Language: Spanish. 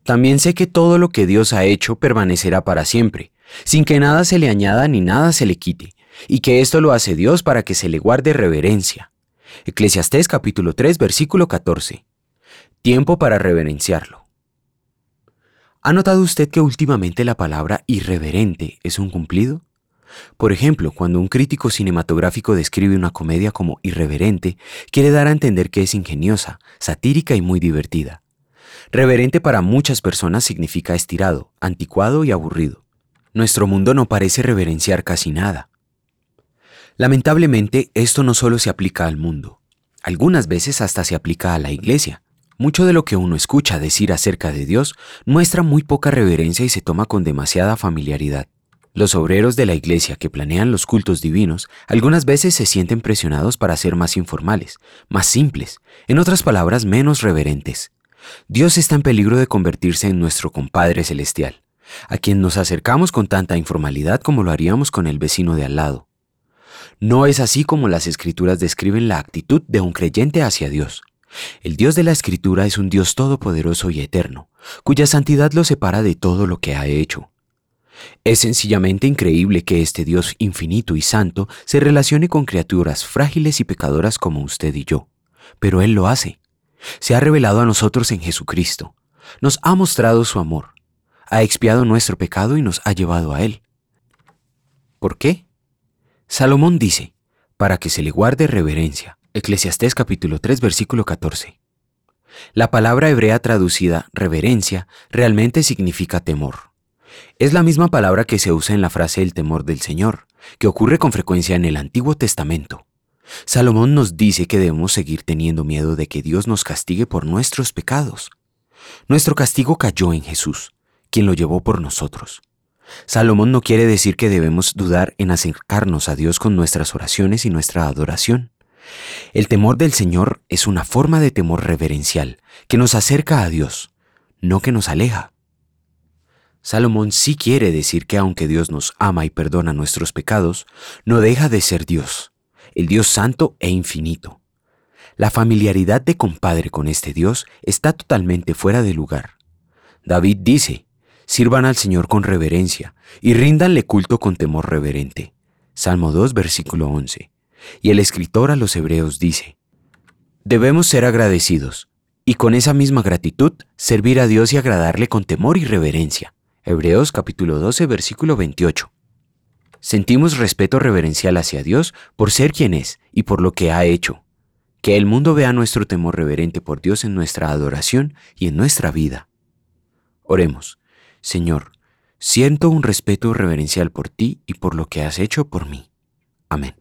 También sé que todo lo que Dios ha hecho permanecerá para siempre, sin que nada se le añada ni nada se le quite, y que esto lo hace Dios para que se le guarde reverencia. Eclesiastés capítulo 3, versículo 14. Tiempo para reverenciarlo. ¿Ha notado usted que últimamente la palabra irreverente es un cumplido? Por ejemplo, cuando un crítico cinematográfico describe una comedia como irreverente, quiere dar a entender que es ingeniosa, satírica y muy divertida. Reverente para muchas personas significa estirado, anticuado y aburrido. Nuestro mundo no parece reverenciar casi nada. Lamentablemente, esto no solo se aplica al mundo. Algunas veces hasta se aplica a la iglesia. Mucho de lo que uno escucha decir acerca de Dios muestra muy poca reverencia y se toma con demasiada familiaridad. Los obreros de la iglesia que planean los cultos divinos algunas veces se sienten presionados para ser más informales, más simples, en otras palabras, menos reverentes. Dios está en peligro de convertirse en nuestro compadre celestial, a quien nos acercamos con tanta informalidad como lo haríamos con el vecino de al lado. No es así como las Escrituras describen la actitud de un creyente hacia Dios. El Dios de la Escritura es un Dios todopoderoso y eterno, cuya santidad lo separa de todo lo que ha hecho. Es sencillamente increíble que este Dios infinito y santo se relacione con criaturas frágiles y pecadoras como usted y yo. Pero Él lo hace. Se ha revelado a nosotros en Jesucristo. Nos ha mostrado su amor. Ha expiado nuestro pecado y nos ha llevado a Él. ¿Por qué? Salomón dice, para que se le guarde reverencia. Eclesiastés capítulo 3, versículo 14. La palabra hebrea traducida reverencia realmente significa temor. Es la misma palabra que se usa en la frase el temor del Señor, que ocurre con frecuencia en el Antiguo Testamento. Salomón nos dice que debemos seguir teniendo miedo de que Dios nos castigue por nuestros pecados. Nuestro castigo cayó en Jesús, quien lo llevó por nosotros. Salomón no quiere decir que debemos dudar en acercarnos a Dios con nuestras oraciones y nuestra adoración. El temor del Señor es una forma de temor reverencial que nos acerca a Dios, no que nos aleja. Salomón sí quiere decir que aunque Dios nos ama y perdona nuestros pecados, no deja de ser Dios, el Dios santo e infinito. La familiaridad de compadre con este Dios está totalmente fuera de lugar. David dice, sirvan al Señor con reverencia y ríndanle culto con temor reverente. Salmo 2, versículo 11. Y el escritor a los Hebreos dice, debemos ser agradecidos y con esa misma gratitud servir a Dios y agradarle con temor y reverencia. Hebreos capítulo 12, versículo 28. Sentimos respeto reverencial hacia Dios por ser quien es y por lo que ha hecho. Que el mundo vea nuestro temor reverente por Dios en nuestra adoración y en nuestra vida. Oremos. Señor, siento un respeto reverencial por ti y por lo que has hecho por mí. Amén.